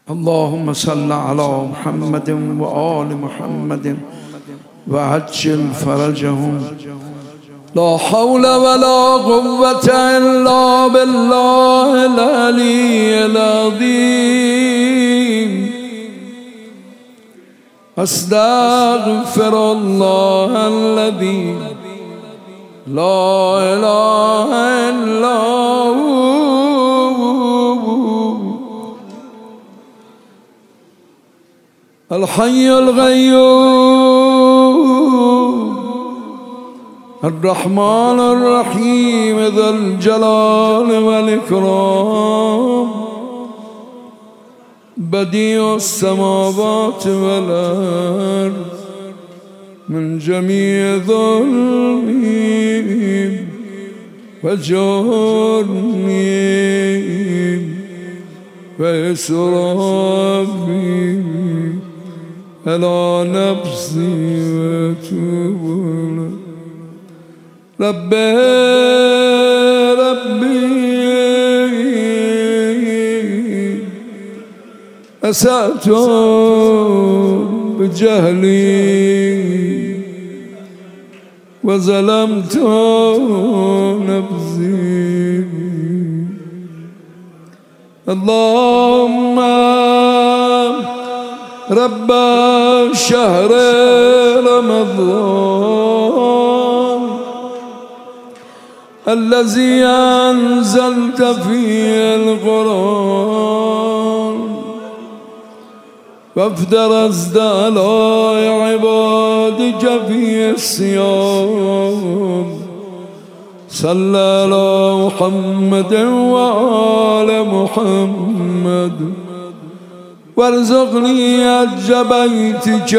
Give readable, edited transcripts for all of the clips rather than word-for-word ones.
اللهم صل على محمد وآل محمد وعجل فرجهم. لا حول ولا قوة إلا بالله العلي العظيم. أستغفر الله الذي لا إله إلا هو الحي القيوم الرحمن الرحيم ذا الجلال والإكرام بديع السماوات والأرض من جميع ظلمهم وجرمهم وإسرافهم على نفسي وأتوب ربي أسأت بجهلي وظلمت نفسي. اللهم رب شهر رمضان الذي أنزلت فيه القرآن وافترضت على عبادك فيه الصيام صلى على محمد وآل محمد وارزقني حج بيتك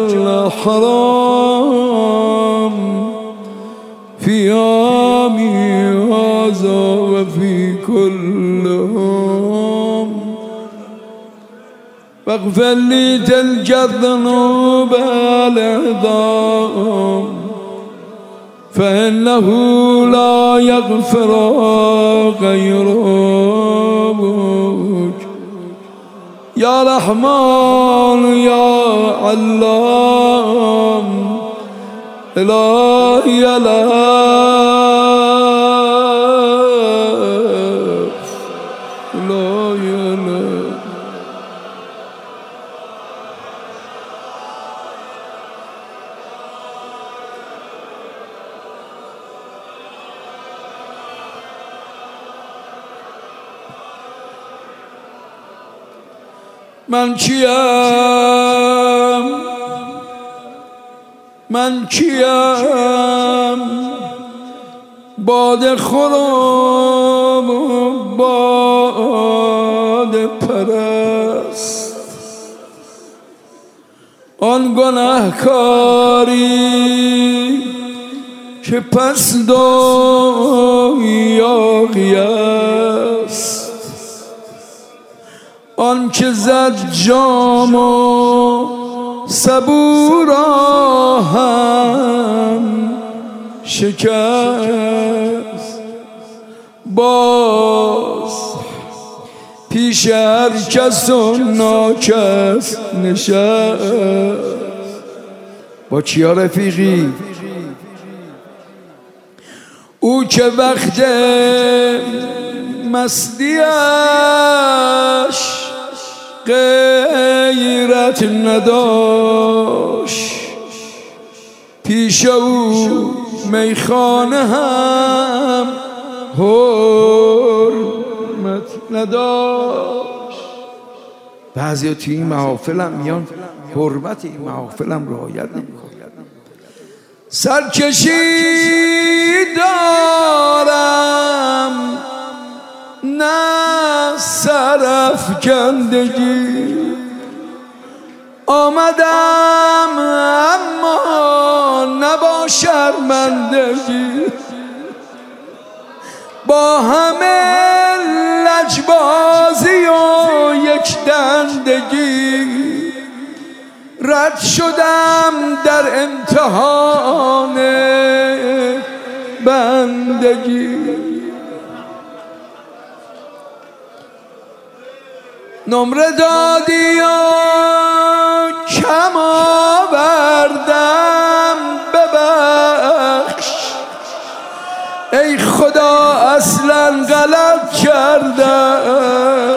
الحرام في عامي هذا وفي كل عام واغفر لي تلك الذنوب العظام فإنه لا يغفر غيرك يا رحمن يا علام إلهي يا من کیم باد خراب باد پرست آن گناهکاری که پس دایاغی است آن که زد جام و صبورا هم شکست باز پیش هر کس و ناکس نشست. با چیا رفیقی؟ او که وقت مستیش غیرت نداشت پیش او میخانه هم حرمت نداشت. بعضی توی این محافل هم میان حرمت این محافل هم رعایت نمی‌کنن. سرکشی دارم نه سرافکندگی آمدم اما نه با شرمندگی با همه لجبازی و یک دندگی رد شدم در امتحان بندگی. نمره دادی و کم آوردم ببخش، ای خدا اصلا غلط کردم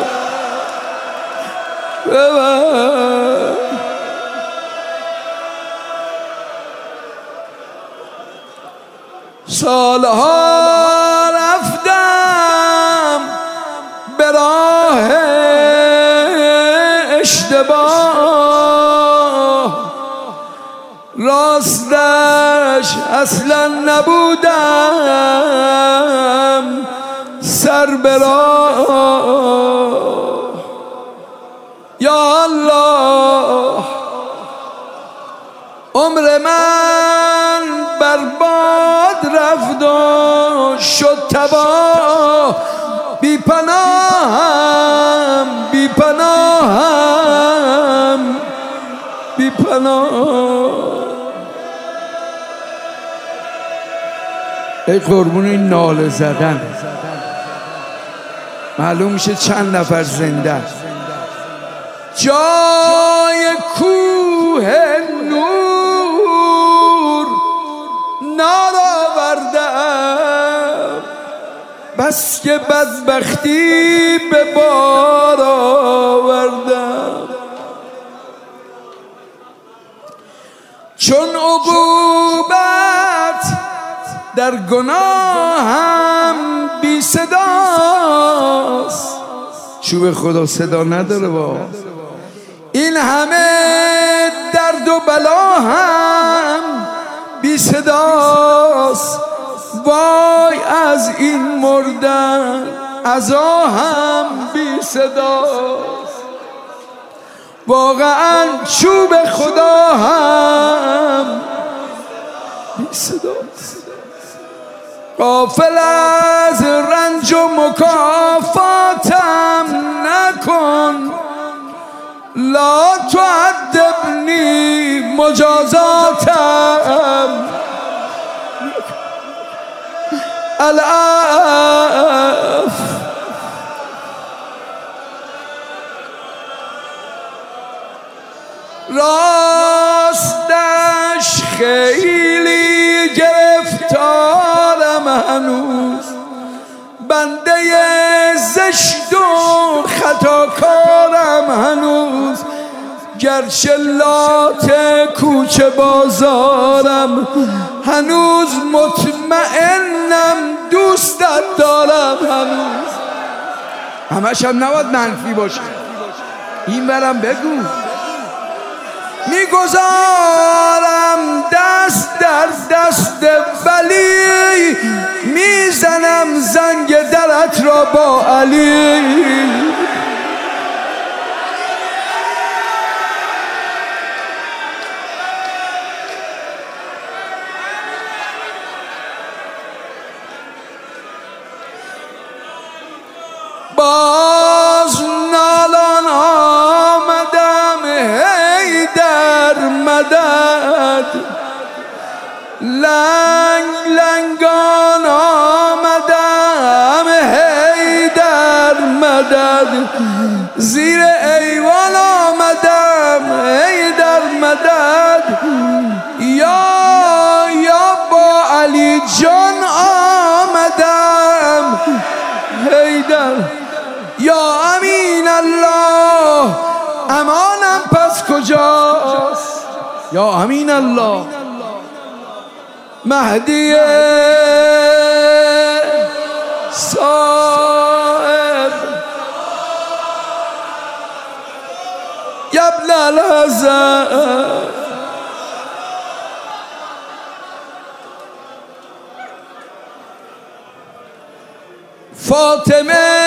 ببخش. سالها رفتم به راه اشتباه، راستش اصلا نبودم سر به راه. یا الله عمر من برباد رفت و شد تباه، بی پناهم بی پناهم بی پناه. ای قربون این ناله زدن معلوم میشه چند نفر زنده. جای کوه نور نار آوردم، بس که بدبختی به بار آوردم. چون عقوبت در گناهم بی صداست، چوب خدا صدا نداره با این همه درد و بلا هم بی صداست. وای از این مردن عزا هم بی صداست، واقعا چوب خدا هم بی صداست. غافل از رنج و مکافاتم نکن، لا تعذبنی مجازاتم العف. راستش خیلی گرفتارم هنوز، بنده زشت و خطاکارم هنوز، گرچه لات کوچه بازارم هنوز، مطمئنم دوستت دارم هنوز. همش هم نباید منفی باشه، این برم بگو. میگذارم دست در دست ولی، میزنم زنگ درت را با علی. باز نالان آمدم هی در مدد، لنگ لنگان آمدم هی در مدد، زیر ایوان آمدم هی در مدد. یا با علی جان آمدم هی در. یا امین الله امانم پس کجاست؟ یا امین الله مهدی صاحب یا ابن الحسن. فاطمه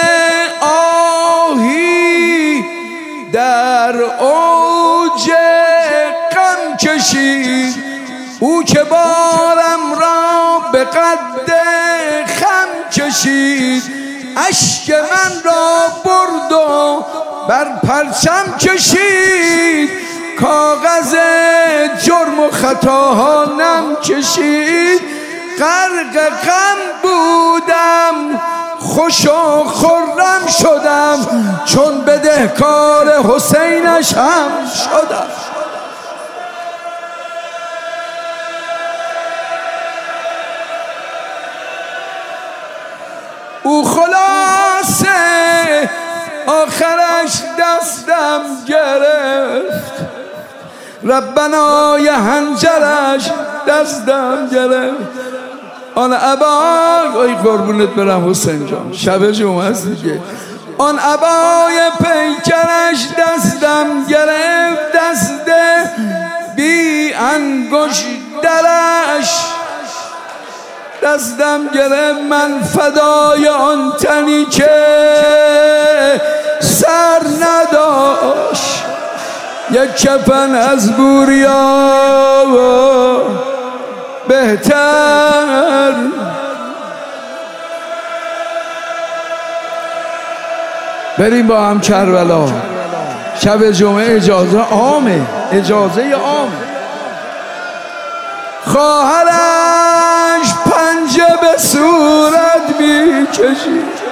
آهی در اوج غم کشید، او که بارم را به قد خم کشید، اشک من را برد و بر پرچم کشید، کاغذ جرم و خطاها نم کشید. غرق غم بودم خوش و خرم شدم، چون بدهکار حسینش هم شدم. او خلاصه آخرش دستم گرفت، ربنای هنجرش دستم گرفت. آن عبای قربونت برم حسین جان، شب جمعه است دیگه. آن عبای پیکرش دستم گرفت، دست بی انگشت درش دستم گرفت. من فدای آن تنی که سر نداشت، یک کفن از بوریا بهتر. بریم با هم کربلا. شب جمعه اجازه عامه، اجازه عامه. خواهرش پنجه به صورت میکشید،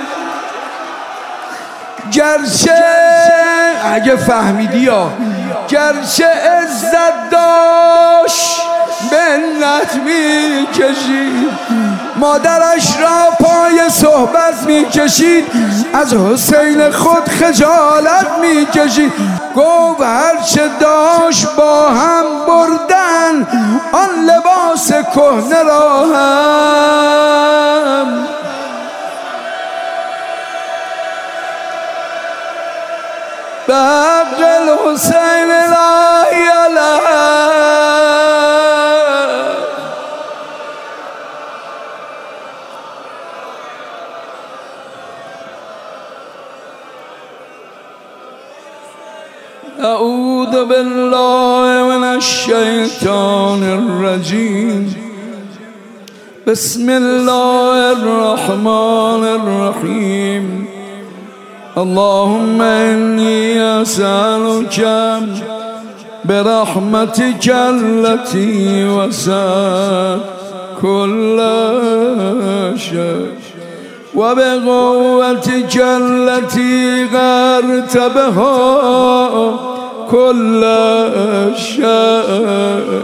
گرچه اگه فهمیدی یا گرچه عزت داشت منت میکشید، مادرش را پای صحبت میکشید، از حسین خود خجالت میکشید. گفت هرچه داشت با هم بردن، آن لباس کهنه را هم به حق الحسین لا یله. اعوذ بالله من الشیطان الرجیم. بسم الله الرحمن الرحیم. اللهم إني أسألك برحمتك التي وسعت كل شيء وبقوتك التي غرت بها كل شيء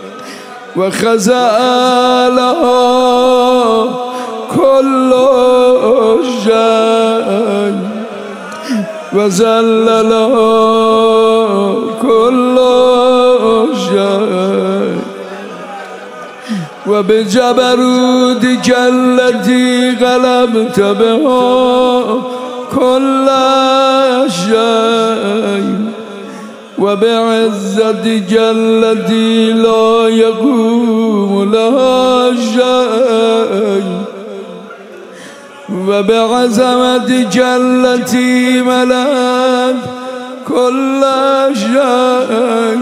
وخزى لها كل شيء وزلل كل شيء وبجبروتك التي غلبت بها كل شيء وبعزتك التي لا يقوم لها شيء وبعظمتك التي ملأت كل شيء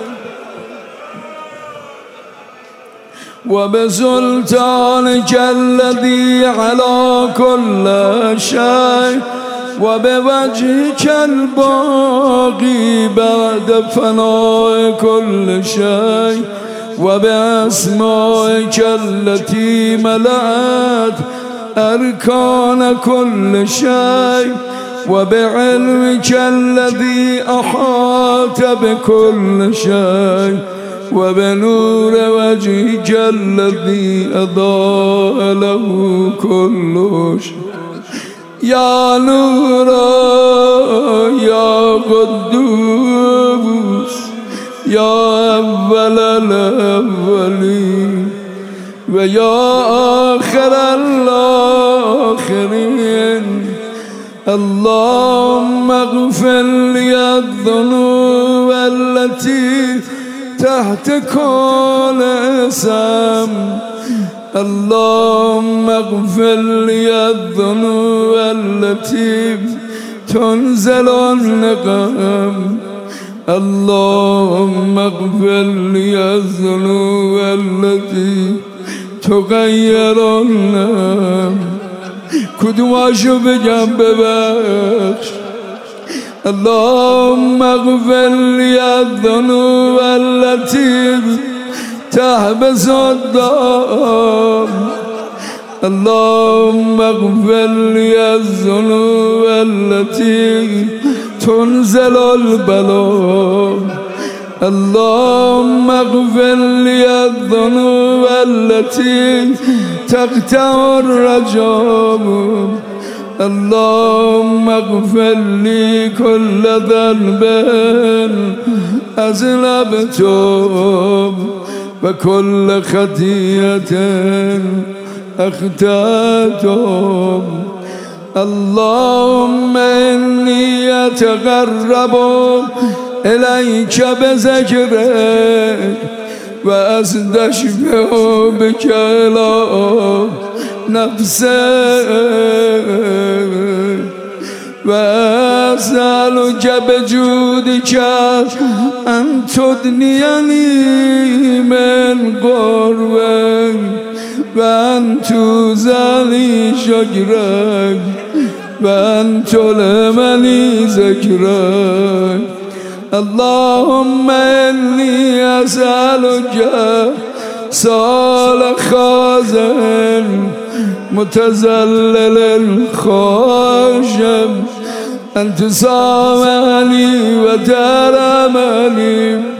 وبسلطانك الذي على كل شيء وبوجهك الباقي بعد فناء كل شيء وبأسمائك التي ملأت أركان كل شيء وبعلمك الذي أحاط بكل شيء وبنور وجهك الذي أضاء له كل شيء. يا نور يا قدوس يا أول الأولين ويا آخر الآخرين. اللهم اغفر لي الذنوب التي تحت كل اسم. اللهم اغفر لي الذنوب التي تنزل النقم. اللهم اغفر لي الذنوب التي تغير النقم. کدوماشو بگم ببخش. اللهم اغفر لي الذنوب التي تحبس الدم. اللهم اغفر لي الذنوب التي تنزل البلاء اللهم اغفر لي الذنوب التي تقطع الرجاء اللهم اغفر لي كل ذنب أذنبته وكل خطيئة أخطأته اللهم إني أتقرب إليك بذكرك وأستشفع بك إلى نفسك وأسألك بجودك أن تدنيني من قربك وأن توزعني شكرك وأن تلمني ذكرك اللهم إني أسألك سؤال خازن متذلل خاشم أن تسامحني وترحمني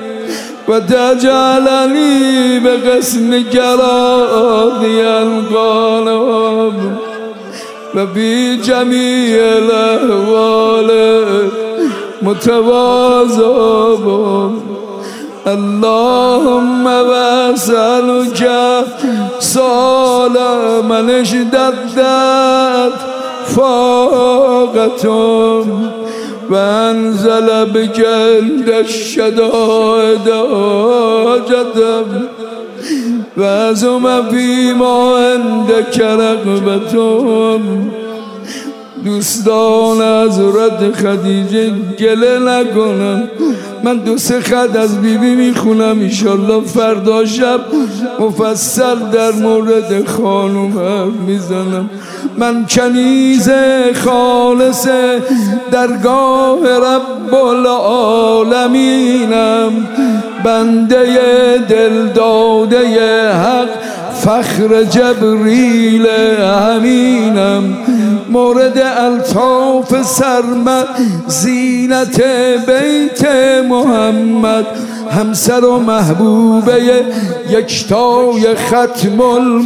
وتجعلني بقسمك راضيا قانعا وفي جميع الأحوال متواضعا اللهم وأسألك سؤال من اشتدت فاقته وأنزل بك عند الشدائد حاجته وعزم فيما عندك رغبته دوستان حضرت خدیجه گله نکنم من دو سه خط از بیبی میخونم انشالله فردا شب مفصل در مورد خانوم حرف میزنم من کنیز خالص درگاه رب العالمینم بنده دلداده حق فخر جبریل امینم مورد الطاف سرمد زینت بیت محمد همسر و محبوبه یکتای ختم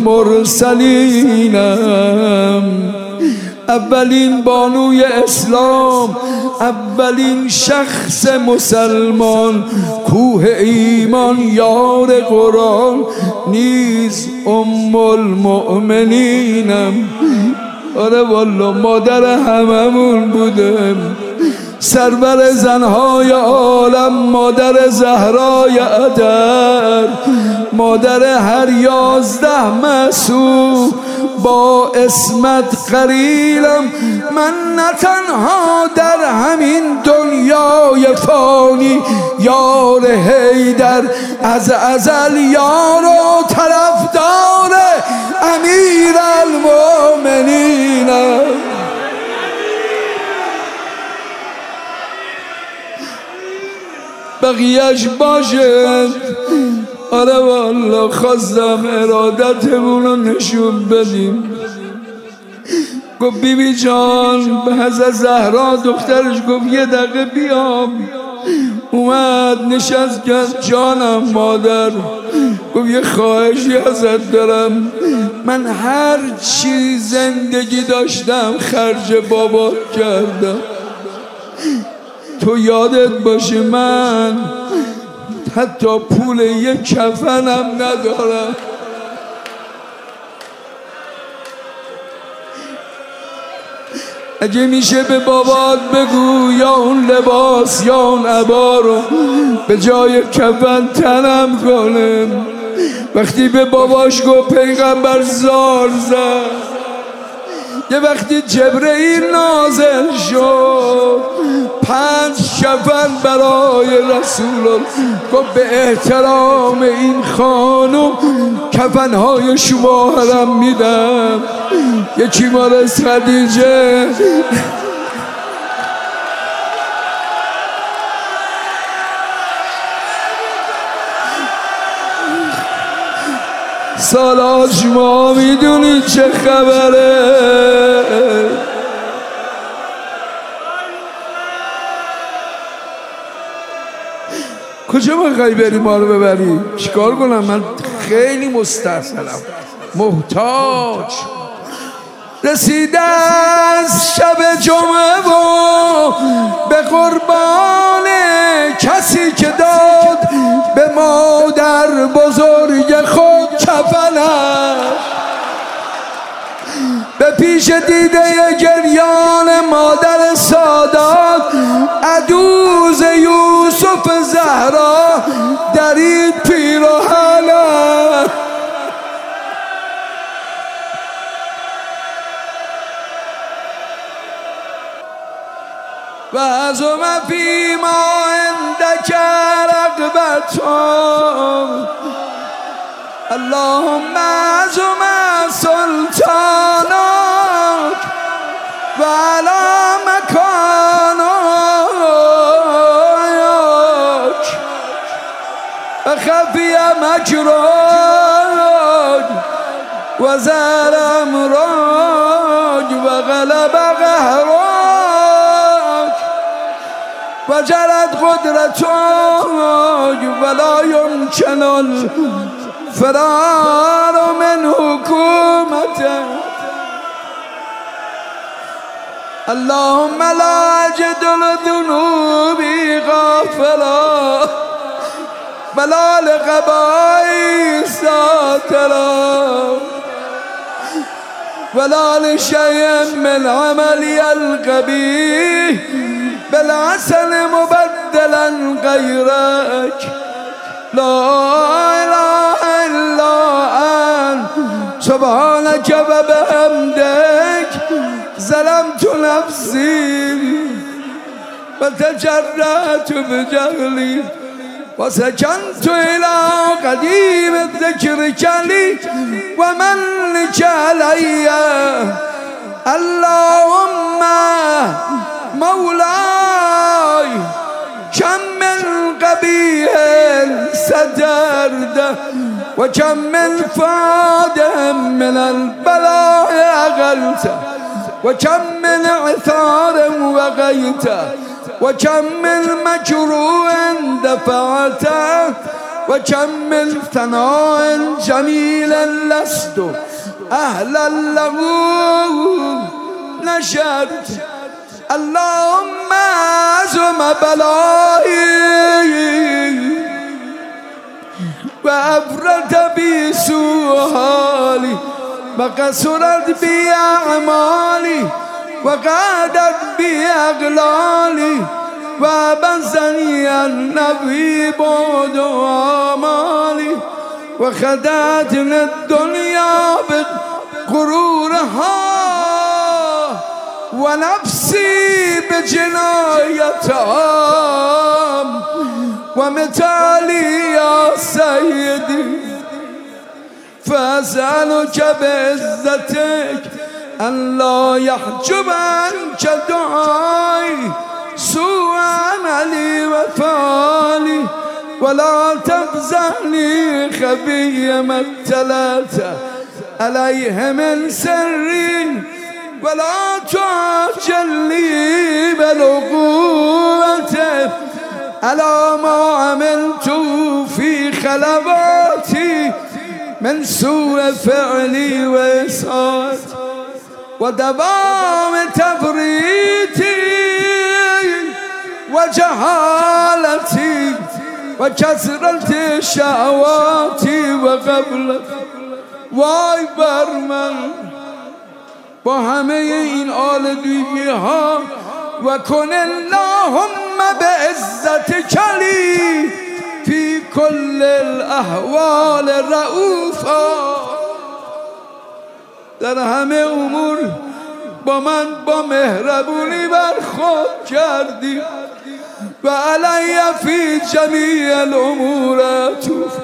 المرسلینم اولین بانوی اسلام اولین شخص مسلمان کوه ایمان یار قرآن نیز ام المؤمنینم آره والا مادر هممون بودم سرور زنهای عالم مادر زهرای عدر مادر هر 11 مسعود با اسمت قریلم من نه تنها در همین دنیای فانی یار حیدر از ازل یار و طرفدار امیر المؤمنینم بقیهش باشه آره والا خواستم ارادتمون رو نشون بدیم گفت بیبی جان به حضرت زهرا دخترش گفت یه دقیقه بیام اومد نشست کرد جانم مادر گفت یه خواهشی ازت دارم من هر چی زندگی داشتم خرج بابات کردم تو یادت باشه من حتی پول یک کفنم ندارم اگه میشه به بابات بگو یا اون لباس یا اون عبا رو به جای کفن تنم کنم وقتی به باباش گفت پیغمبر زار زد یه وقتی جبرئیل نازل شد 5 کفن برای رسول الله گفت به احترام این خانم کفنهای شما هم میدم یکی مال از خدیجه سالات شما میدونید چه خبره. کجا میخوای بری ما رو ببری؟ چیکار کنم؟ من خیلی مستحصلم، محتاج. رسیده از شب جمعه و به قربان کسی که داد به مادر بزرگ خود کفنش، به پیش دیده گریان مادر سادات عجوز یوسف زهرا درید پیراهنش. و از فی ما عندک رغبتون اللهم عظم سلطانك و علی مکانک و خفی مکرک و زر امرک و غلب قهرک و جرت قدرتک ولا يمكن الفرار من حکومتک. اللهم لا أجد لذنوبي غافلا ولا لقبائي ساترا ولا لشيء من عملي القبيح بالحسن مبدلا غيرك. لا إله إلا أنت سبحانك وبحمدك ظلمت نفسي وتجرأت بجهلي وسكنت إلى قديم ذكرك لي ومنك علي. اللهم مولاي كم من قبيح سترد وكم من فاد من البلاء أغلت وكم من عثار وغيت وكم من مكروه دفعته وكم من ثناء جميل لست أهلا له نشرت. اللهم عظم بلائي وأفرد بي سوء حالي وقصرت بي أعمالي وقعدت بي أغلالي وأبزني النبي بعد آمالي وخدعتني الدنيا بغرورها ونفسي بجنايتها ومثالي يا سيدي فأسألك بعزتك أن لا يحجب عنك دعائي سوء عملي وفعلي ولا تفزعني خبي ما ابتليت عليه من سري ولا تعجلني بالعقوبة على ما عملت في خلواتي من سوء فعلي وإساءتي ودوام تفريطي وجهالتي وكثرة شهواتي وغفلتي. وای بر من با همه این آلودگی ها و کن اللهم به عزت کلی فی کل الاحوال رؤوفا. در همه امور با من با مهربونی برخورد کردی و علی فی جمیع الامور عطوف.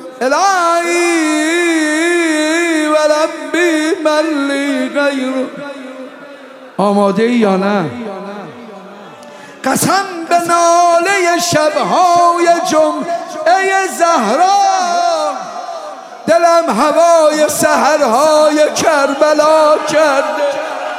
الهی و ربی من لی غیر. آماده ای یا نه؟ قسم به ناله شبهای جمعه زهرا دلم هوای سحرهای کربلا کرده.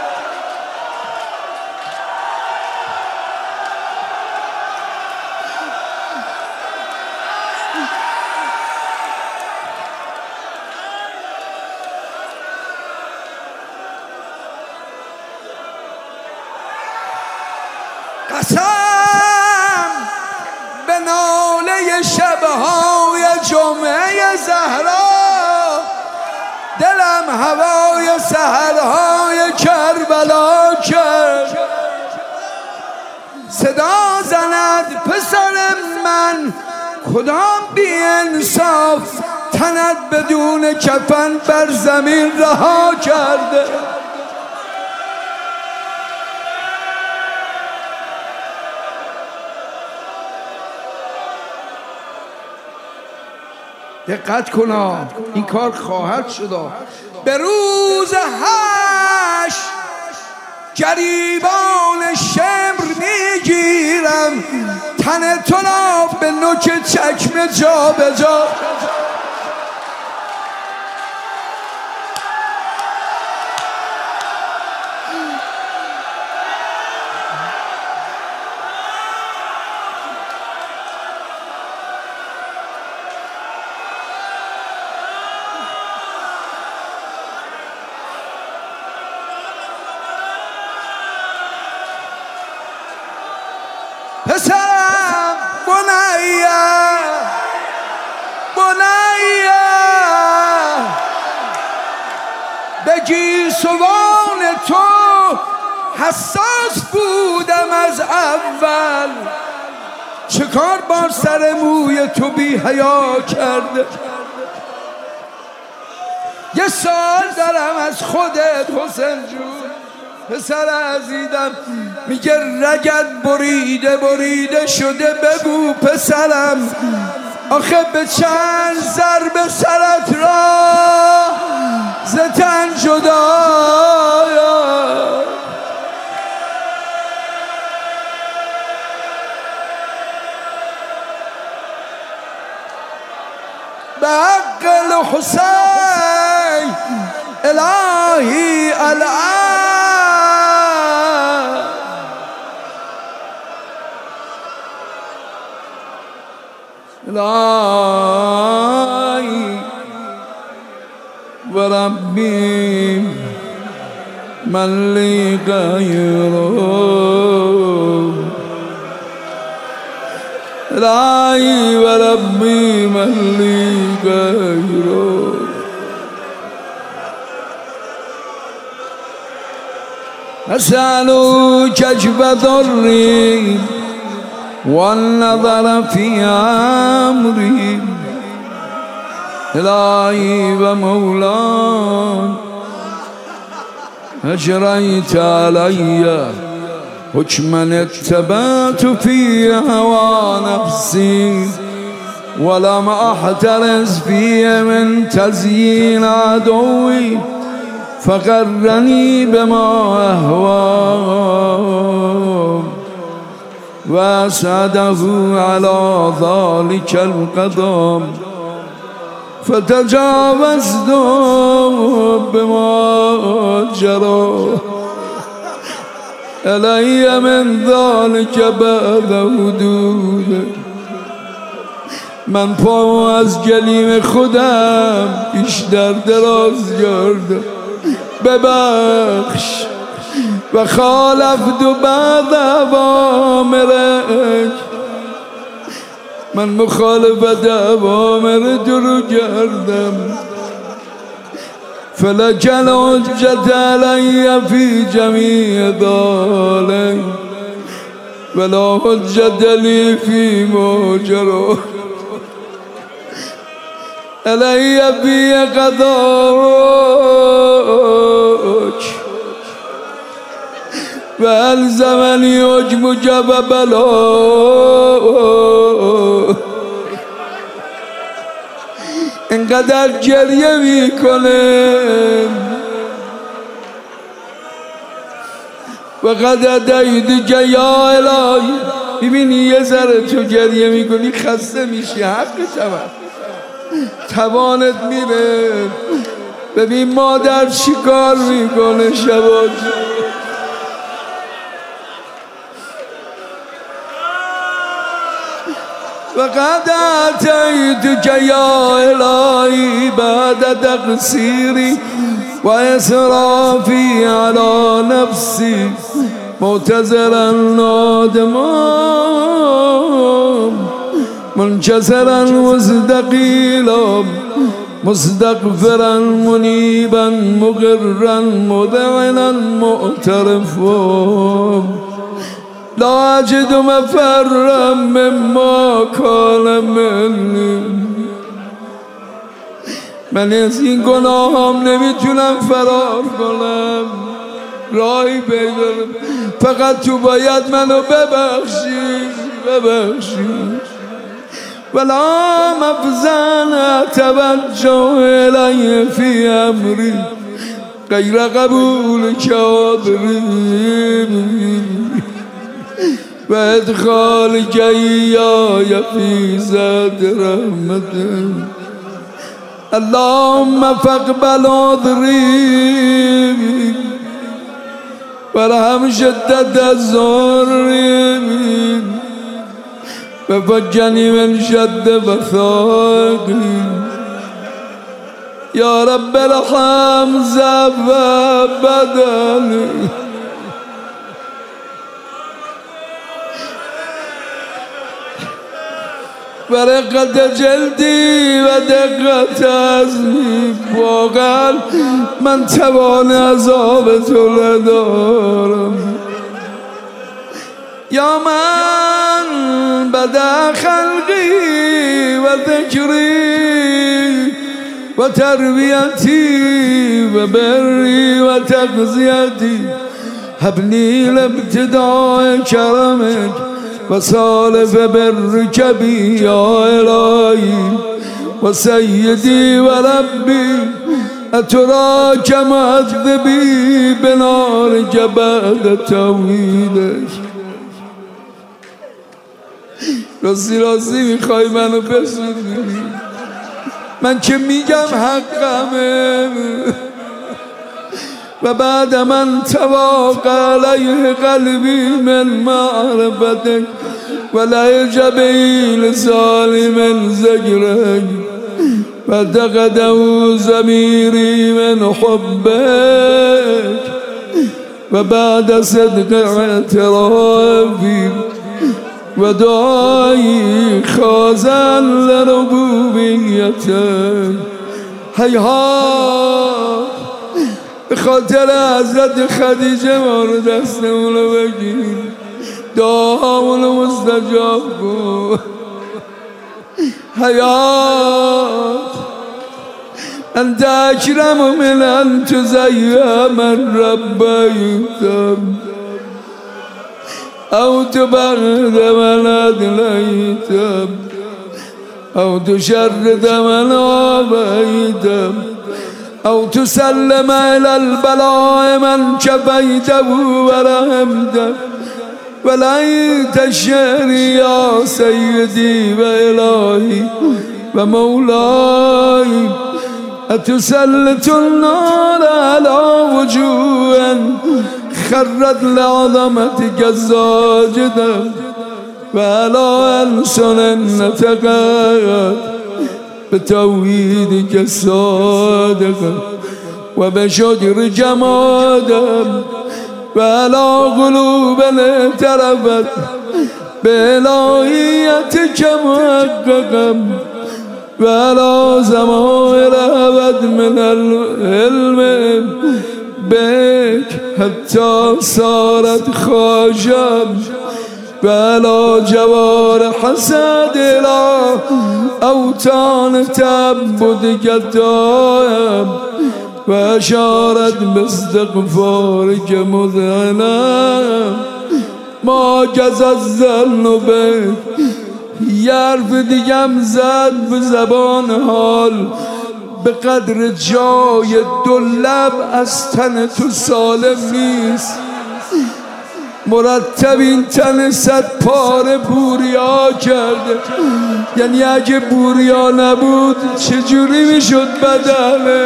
قسم به ناله شبهای جمعه زهرا، دلم هوای سحرهای کربلا کرد. صدا زند پسر من کدام بی انصاف، تنت بدون کفن بر زمین رها کرده. دقت کنا، این کار خواهد شد. به روز حشر گریبان شمر میگیرم، تن تو را به نوک چکمه جا به جا. پسرم بنیه بگی سوان تو حساس بودم از اول، چه کار بار سر موی تو بی حیا کرده. یه سال دارم از خودت حسین جون، پسر عزیزم، میگه رگت بریده شده، بگو پسرم آخه به چند ضرب سرت را ز تن جدا. به حق الحسین الهی الان الهی و ربی من لی غیره، الهی و ربی من لی غیره. اسألوک کشف ضری والنظر في أمري، إلهي ومولاي أجريت علي حكما اتبعت في هوى نفسي، ولم أحترز فيه من تزيين عدوي، فغرني بما أهوى وأسعده على ذلك القدم، فتجاوزت بما جرى علي من ذلك بعد حدود. من پا از گلیم خودم بیشتر دراز کردم، ببخش. و خالفت بعد اوامرک، من مخالفت اوامر تو رو کردم. فلک الحجة علی فی جمیع ذلک ولا حجة لی فی ما جری علی فی قضاک و الزمنی حکمک و بلاک. اینقدر گریه میکنه و قد دید که یا الهی. ببینی یه ذره تو گریه میکنی خسته میشی، حقش هم توانت میره. ببین مادر چی کار میکنه شبا. وقد أتيتك يا إلهي بعد تقصيري وإسرافي على نفسي معتذرا نادما منكسرا مستقيلا مستغفرا منيبا مقرا مذعنا معترفا لا أجد مفرا مما كان مني. من از این گناهم نمیتونم فرار کنم، راهی پیدا. فقط تو باید منو ببخشی. ولا مفزن توجه الی فی امری غیر قبول کابری و ادخال ایای فی زاد رحمته. اللهم فاقبل عذری وارحم شدت ضرری وفجني من شد بثاقي يا رب ارحم زف بدني ورقة جلدي ودقة عزمي واقعا من توان عذاب تو ندارم. يا من بدأ خلقي وذكري وتربيتي وبري وتغذيتي هبني لابتداء كرمك وسالف برك بي يا إلهي وسيدي وربي. أتراك معذبي بنارك بعد توحيدك. راستی میخوای منو بسودی؟ من که میگم حقمه. و بعد من تواق علیه قلبی من معرفتک و لعجب لسانی من ذکرک و تقده ضمیری من حبک و بعد صدق اعترافی و دعایی خازن لربوبیتک. هیهات به خاطر حضرت خدیجه ما رو دستمونو بگیر، دعامونو مستجاب کن. حیات انت اکرم من ان تزیه من ربیتم او تبغض من ادلیتم او تشرد من آبیتم او تسلم الى البلاء من كفيته ورحمته وليت الشعر يا سيدي وإلهي ومولاي. أتسلط النار على وجوه خرت لعظمتك الساجدة وعلى ألسن نطقت بتوحيدك الصادق وبشجر جمادك وعلى قلوب اعترفت بإلهيتك محققا وعلى ضمائر أبد من العلم بك حتى صارت خاشعا وعلى جوارح سادلة أوتان تعبدك الدائم وأشارت باستغفارك مذعنا ما جزى الظن بك. یه حرف دیگم زد به زبان حال به قدر جای دو لب از تن تو سالم نیست. مرتب این تن 100 پاره بوریا کرده. یعنی اگه بوریا نبود چجوری میشد بدنه؟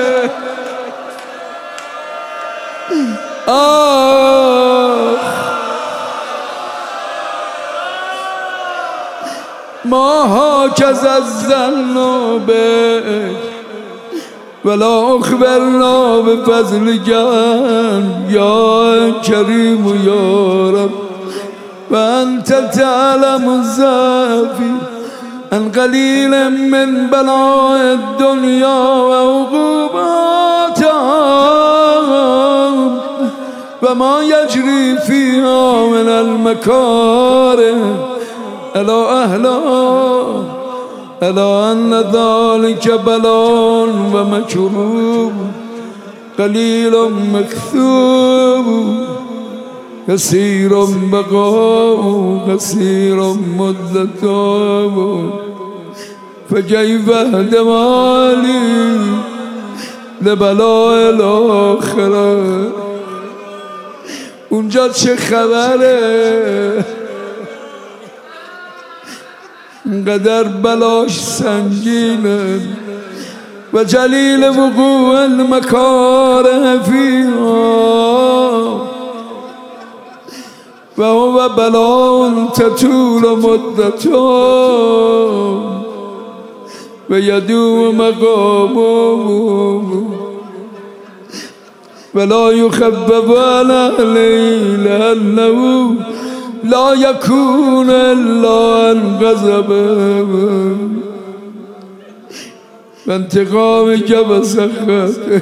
ما هكذا الظن بك ولا أخبرنا بفضلك يا كريم يا رب وأنت تعلم الزافي عن قليل من بلاء الدنيا وعقوباتها وما يجري فيها من المكاره ألا أهلا ألا أن ذلك بلاء ومكروب قليل مكثوب كثير بقاء كثير مدة فكيف احتمالي لبلاء الآخرة. اونجا چه خبره؟ قدر بلاش سنگینه و جلیل وقوع المکاره فیها و هو بلاء تطول مدته و یدوم مقامه ولا يخفف عن أهله لأنه لا يكون إلا عن غضبه وانتقامك وسخطه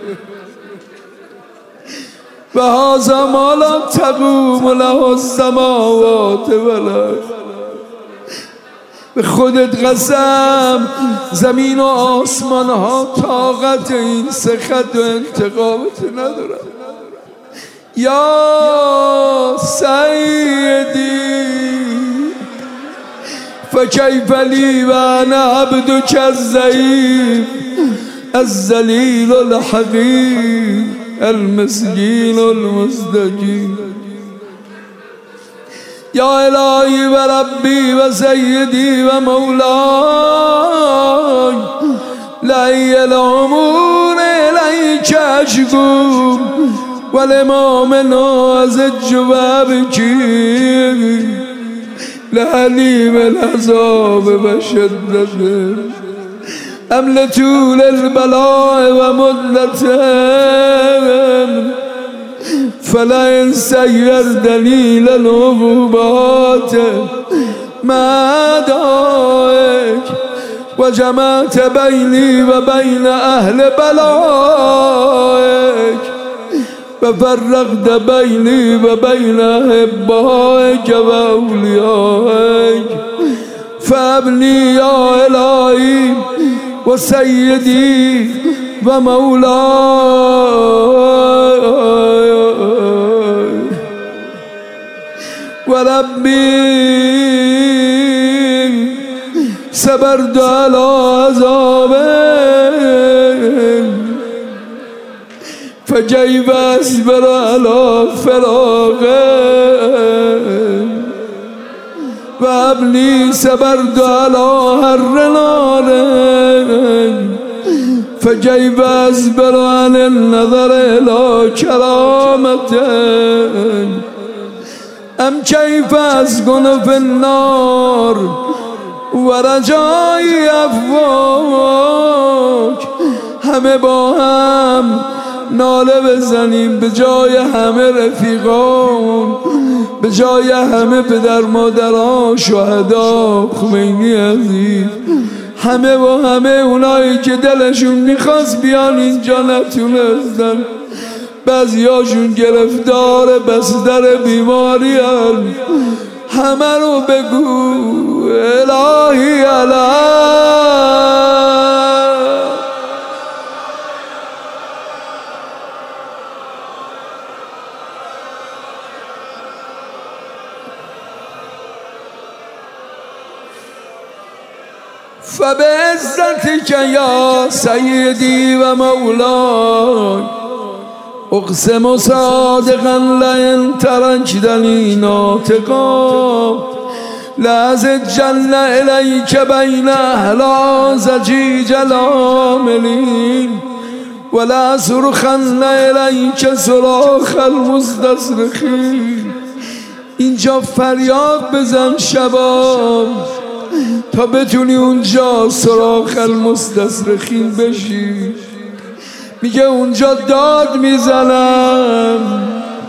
وهذا ما لا تقوم له السماوات والأرض. به خودت قسم زمین و آسمان ها طاقت این سخط و انتقامت ندارن. یا سیدی فکیف لی و انا عبدک الضعیف الذلیل الحقیر المسکین المستجیب. یا الهی و ربی و سیدی و مولاي لای الامور الیک اشکو والامام نازج و ابکی لعلیم العذاب و شدته امل طول البلاء و مدته فلئن سير دليل العقوبات ما داك وجمعت بيني وبين أهل بلائك وفرقت بيني وبين أحبائك وأوليائك فابني يا إلهي وسيدي ومولاي وربي صبرت على عذابك فكيف أصبر على فراقك وابني صبرت على حر نارك فكيف أصبر عن النظر إلى كرامتك أم كيف أسكن في النار ورجائي عفوك. همه با هم ناله بزنیم به جای همه رفیقان، به جای همه پدر مادران شهدا خمینی عزیز، همه و همه اونایی که دلشون میخواست بیان اینجا نتونستن، بعضیاشون گرفتار بستر بیماری هن. همه رو بگو الهی فبعزتك يا سيدي ومولاي اقسم صادقا لئن تركتني ناطقا لأزجن إليك بين أهل زجیج العاملین ولأصرخن إليك صراخ المستصرخین. اینجا فریاد بزن شباب تا بتونی اونجا صراخ المستصرخین بشی. میگه اونجا داد میزنم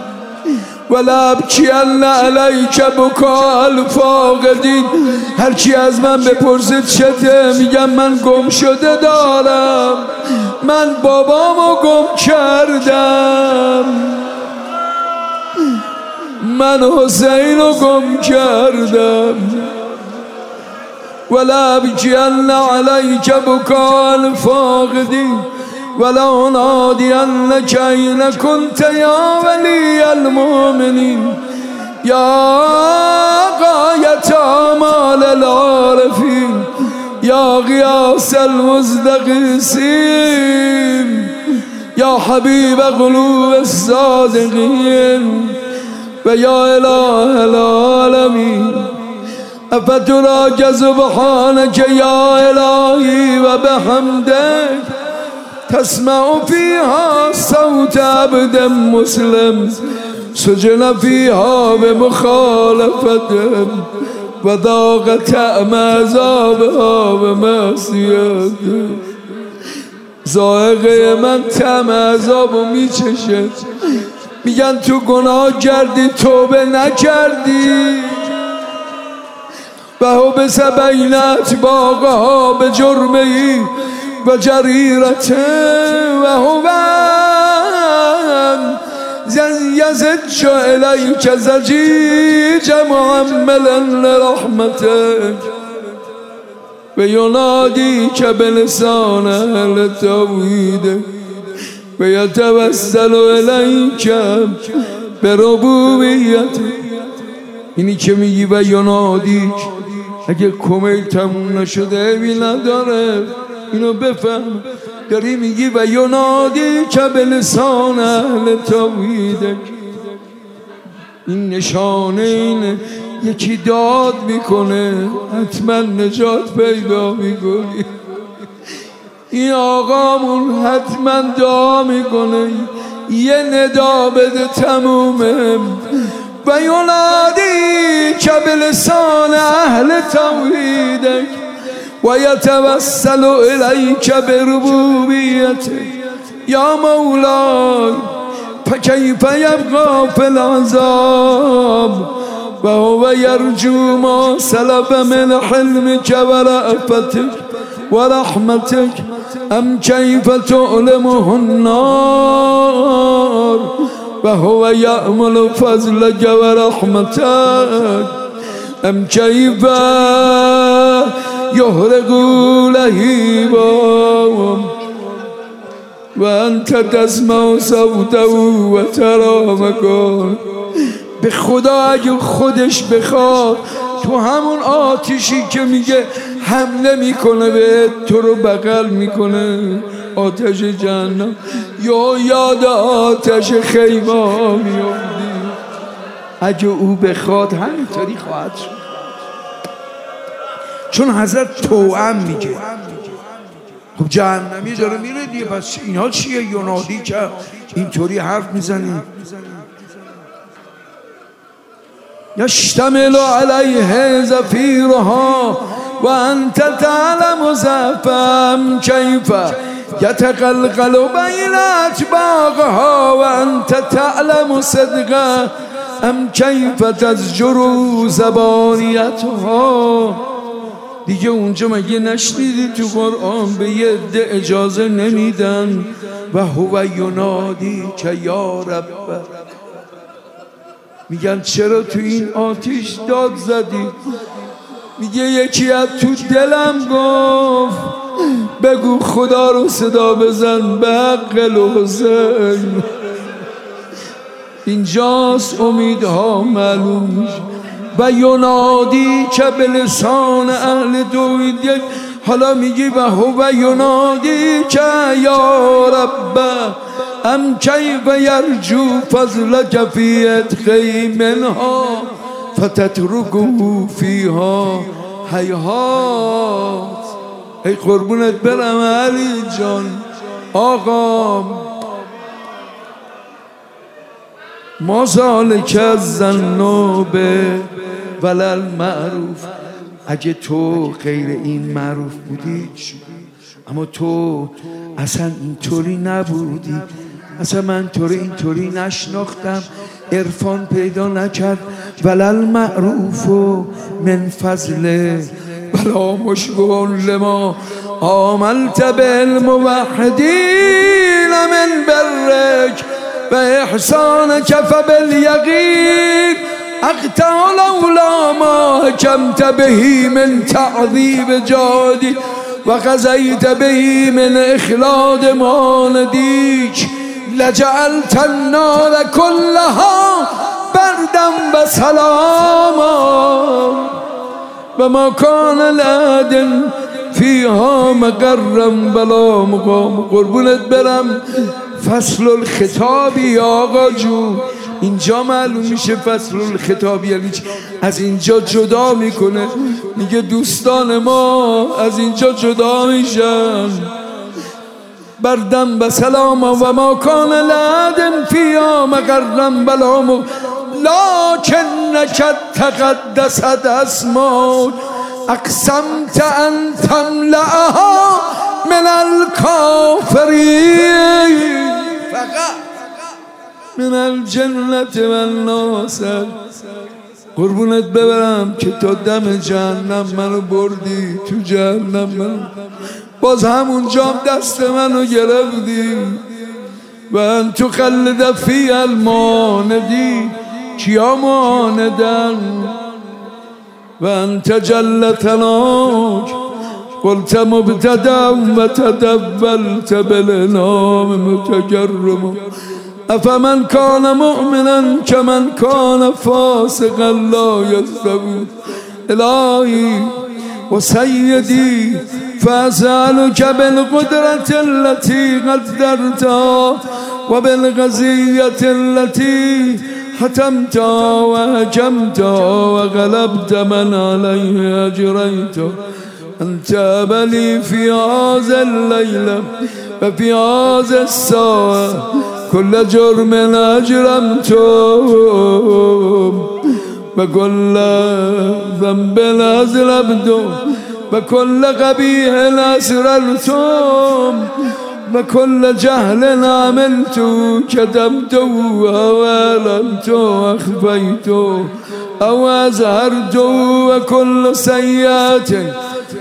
ولأبکین علیک بکاء الفاقدین. هرچی از من بپرسه چته میگم من گم شده دارم، من بابامو گم کردم، من حسینو گم کردم. ولأبکین علیک بکاء الفاقدین ولأنادینک أین کنت یا ولی المؤمنین یا غایة آمال العارفین یا غیاث المستغیثین یا حبیب قلوب الصادقین و یا اله العالمین. افتراک سبحانک یا الهی و بحمدک تسمع فيها صوت عبد مسلم سجن فيها بمخالفتهم وذاق طعم عذابها بمعصیته. ذائقه من طعم عذابو میچشه. میگن تو گناه کردی توبه نکردی و هو بسبعین اتباقها به جرمهی و جریرته و هو یزج الیک زجیج معملا لرحمتک و ینادیک بلسان اهل توحیدک و یتوسل الیک بربوبیتک. اینی که میگی و ینادیک، اگه کمیل تموم نشده عیبی نداره، اینو بفهم. داری میگی و ینادی که بلسان اهل توحیدک. این نشانه اینه یکی داد میکنه حتما نجات پیدا میکنی. این آقامون حتما دعا میکنه یه ندا بده تمومه و ینادی که بلسان اهل توحیدک و یتوسل الیک بربوبیتک یا مولای فکیف یبقی فی العذاب و هو یرجو ما سلف من حلمک و رأفتک و رحمتک ام کیف تعلمه النار و هو یأمل فضلک و رحمتک ام کیف یحرقو لهیبا و انت تسمع صوته و تری مکان. به خدا اگه خودش بخواد تو همون آتشی که میگه حمله میکنه به تو رو بغل میکنه، آتش جهنم، یا یاد آتش خیمه میافتی. اگه او بخواد همینطوری خواهد شد. چون حضرت توأم میگه. خب جهنمی داره میره دیگه، پس اینها چیه؟ ینادی که اینطوری حرف میزنی. یشتمل علیه زفیرها و انت تعلم زفم کیف یتقلقل بین اتباقها و انت تعلم صدقه ام کیف تزجر زبانیتها. دیگه اونجا مگه نشنیدی تو قرآن به یه عده اجازه نمیدن و هو ینادی که یا رب. میگن چرا تو این آتش داد زدی؟ میگه یکی از تو دلم گفت بگو خدا رو صدا بزن به حق الحسین. اینجاست امیدها معلوم میشه. و ینادی که به لسان اهل توحید. حالا میگی و هو ینادی که یا رب ام کیف یرجو فضلک فی اتقی منها فتترکه فیها هیهات. ای قربونت برم علی جان آقا، ما ذالک الذنوب ولل معروف. اگه تو غیر این معروف بودی، اما تو اصلا اینطوری نبودی، اصلا من اینطوری نشناختم، عرفان پیدا نکرد. ولل معروف من فضله بلا مشبه لما عاملت بالموحدین من برک و احسانک فبالیقین اقطع لولا ما حکمت به من تعذیب جادی و قضیت به من اخلاد ماندیک لجعلت النار كلها بردا و سلاما و ما کان لعدن فیها مقرم بلا مقام. قربونت برم فصل الخطابی آقا جون، اینجا معلوم میشه فصل الخطابی یعنی چی. از اینجا جدا میکنه، میگه دوستان ما از اینجا جدا میشن. بردم و سلام و ما کان لعدن فیها مقرم بلا مقام لکنک تقدست اسماء اقسمت ان تملأها من الکافرین فقط من الجنة والناس. قربونت ببرم که تا دم جهنم منو بردی، تو جهنم منو باز همونجا دست منو گرفتی. و انتو خلد فی الماندی، کیا ماندن؟ و انت جلتناک قلت مبتدا و تدولت بالانام متجرم افمن کان مؤمنا کمن کان فاسقا لا یستوون. الهی و سیدی فاسألک بالقدرة التي قدرتها و بالقضیة التي حتمتها و حکمتها و غلبت من علیه اجریتها انت ابلی فی هذا الليلة و فی هذا الساعة كل جرم اجرمته و كل ذنب اذنبته و كل قبیح اسررته و كل جهل عملت كتمت او اعلنت اخفيت او اظهرت و كل سیئة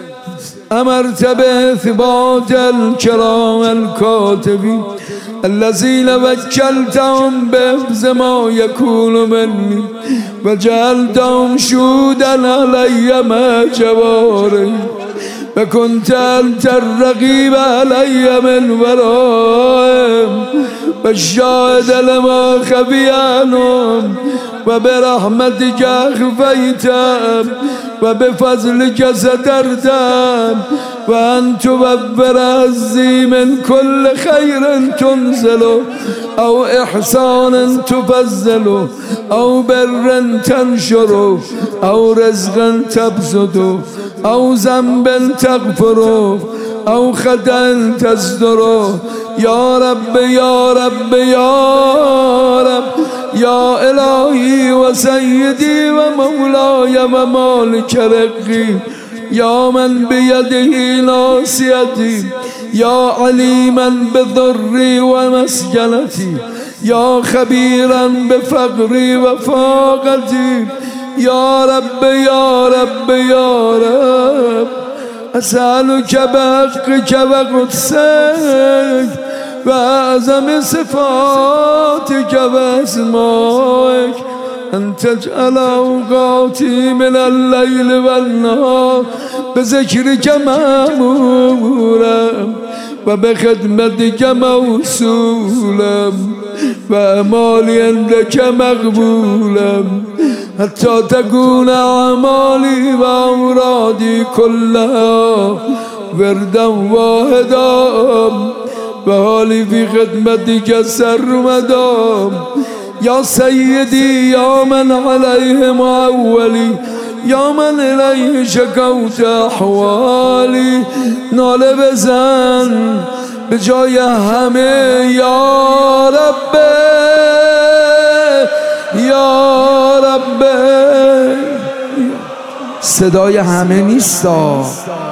امرت باثبات الكرام الكاتبين الذين وكلتهم بحفظ ما يكون مني وجعلتهم شهودا علي مع جواري وكنت أنت الرقيب علي من ورائهم والشاهد لما خفي عنهم وبرحمتك أخفيتهم وبفضلك سترتهم وأن توفر عزي من كل خير تنزل أو إحسان تفضل أو بر تنشر أو رزقا تبسط أو ذنب تغفر أو خطأ تصدر يا رب يا رب يا رب يا إلهي وسيدي ومولاي ومالك رقي يا من بيده ناصيتي يا عليما بضري ومسكنتي يا خبيرا بفقري وفاقتي يا رب يا رب يا رب أسألك بحقك وقدسك وأعظم صفاتك وأسمائك أن تجعل أوقاتي من الليل والنهار بذكرك مأمورا وبخدمتك موصولا وأعمالي عندك مقبولا حتى تكون أعمالي وأورادي كلها وردا واحدا به حالی فی خدمتی که سر اومدم یا سیدی یا من علیه معولی یا من الیه شکوت احوالی ناله بزن به جای همه یا رب یا رب. صدای همه نیستا،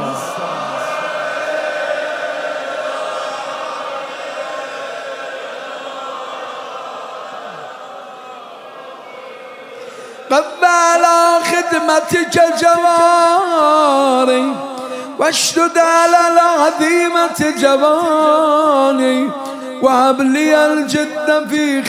قبل خدمتك جواري واشدد على العظيمة جواني وهب لي الجد في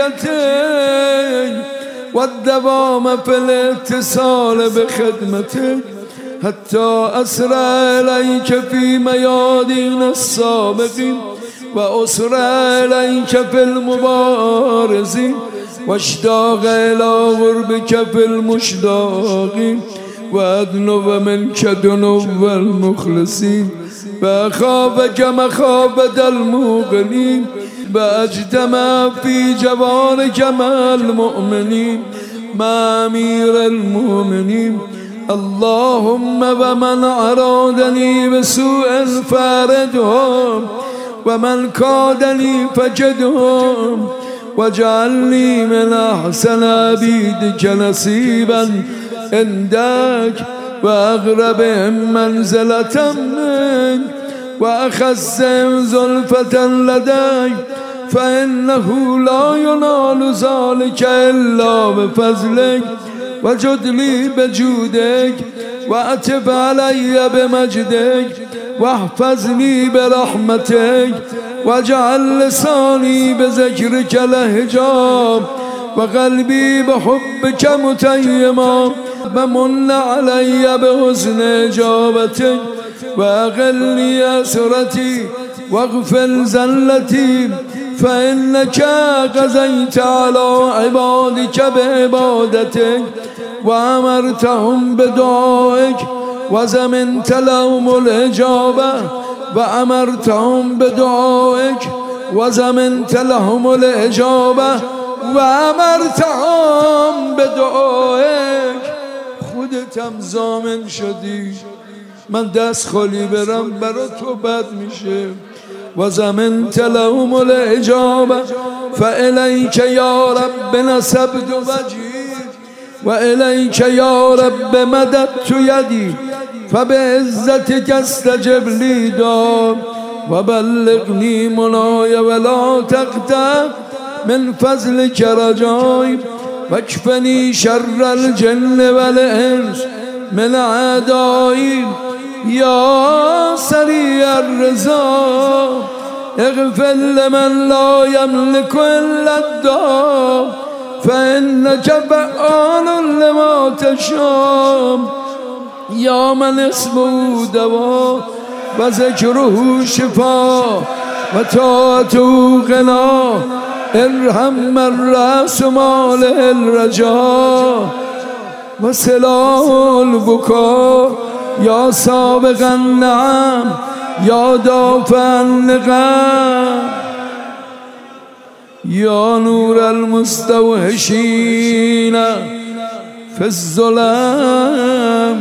خشيتك والدوام في الاتصال بخدمتك حتى أسرى إليك في ميادين السابقين وأسرى إليك في المبارزين واشتاق إلى غربك في المشتاقين وأدنو منك دنو المخلصين وأخافك مخافة الموقنين وأجتمع في جوارك مع المؤمنين مع أمير المؤمنين. اللهم ومن أرادني بسوء فاردهم ومن كادني فجدهم واجعلني من أحسن عبيدك نصيبا عندك وأقربهم منزلة منك وأخذهم زلفة لديك فإنه لا ينال ذلك إلا بفضلك وجد لي بجودك وأتب علي بمجدك واحفظني برحمتك واجعل لساني بذكرك لهجا وقلبي بحبك متيما ومن علي بحسن إجابتك وأغل لي أسرتي واغفر زلتي فإنك قضيت على عبادك بعبادتك وأمرتهم بدعائك وزمنت لهم الإجابة وأمرتهم بدعائك وزمنت لهم الإجابة وأمرتهم بدعائك. خودتم ضامن شدی من دست خالی برم برا تو بد میشه وزمنت لهم الإجابة فإليك يا رب نسبت وجهي وإليك يا رب مددت يدي فبعزتك استجب لي دار وبلغني مناي ولا تقطع من فضلك رجائي واكفني شر الجن والإنس من أعدائي يا سريع الرضا اغفر لمن لا يملك إلا الدار فإنك فعال لما تشاء يا من اسمه دواء وذكره شفاء وطاعته غنى ارحم من رأس مال الرجاء وسلاح البكاء يا سابق النعم يا دافع النقم يا نور المستوحشين في الظلام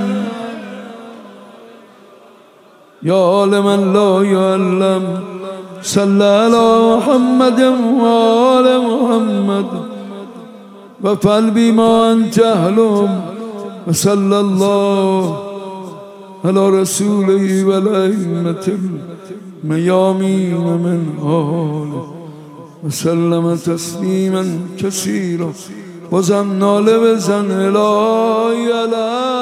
يا لمن لا يعلم صلى على محمد وآل محمد وفعل بما أنت أهلهم وصلى الله على رسوله والأئمة الميامين من آله وسلم تسليما كثيرا وزن نال بزن إلهي